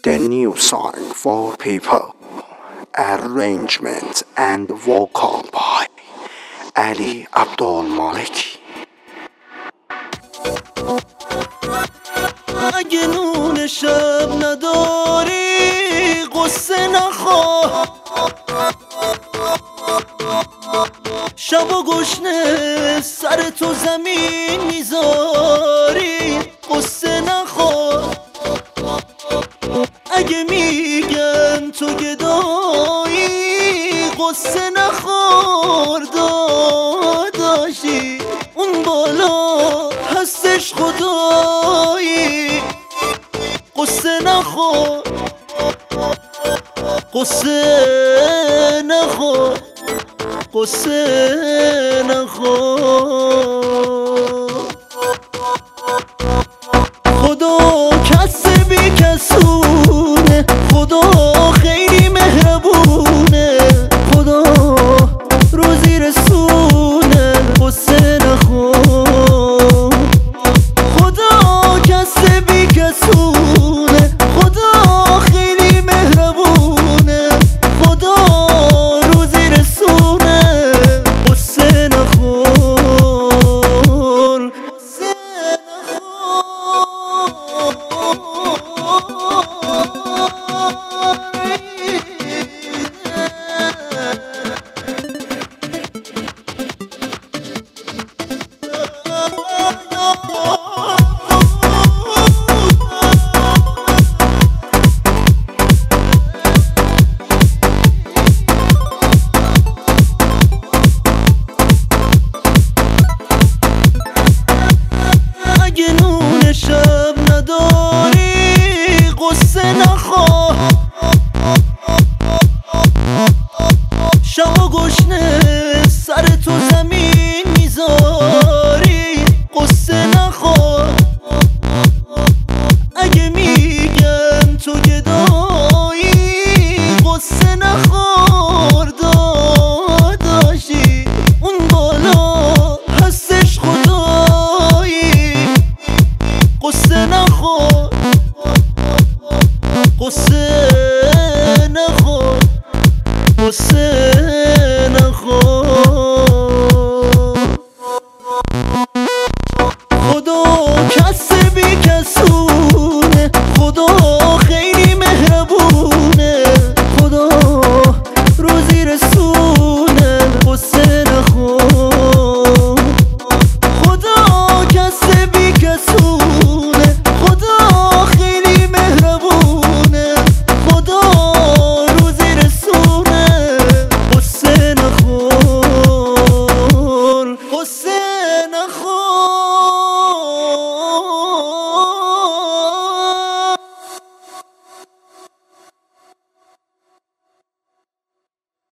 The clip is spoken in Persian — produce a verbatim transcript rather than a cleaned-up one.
The new song for people. Arrangement and vocal by Ali Abdul Maliki. اگه نون شب نداری قصه نخور، شب و گشنه سر تو زمین میذاری قصه نخور. اگه میگن تو گدایی قصه نخور، داداشی اون بالا هستش خدایی قصه نخور، قصه نخور، قصه